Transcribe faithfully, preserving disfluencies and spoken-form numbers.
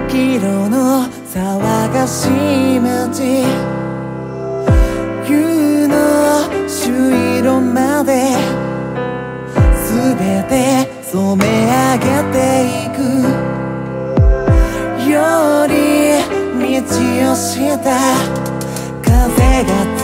黄色の騒がしい街、夕の朱色まで全て染め上げていく。より道をした風が